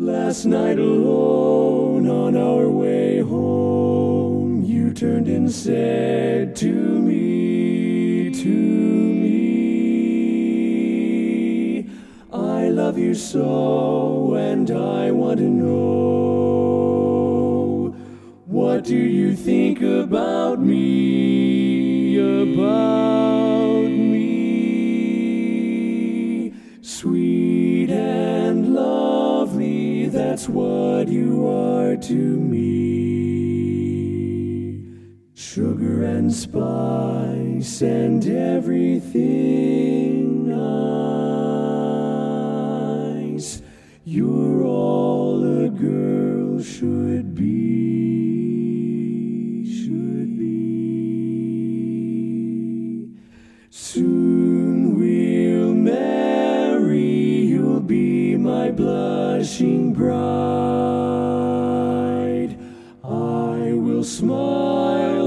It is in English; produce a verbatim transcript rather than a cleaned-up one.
Last night alone on our way home, you turned and said to me, to me, I love you so and I want to know, what do you think about me, about me? Sweet and lovely, that's what you are to me. Sugar and spice and everything nice, you're all a girl should be, should be. Soon we'll marry, you'll be my blushing bride. I will smile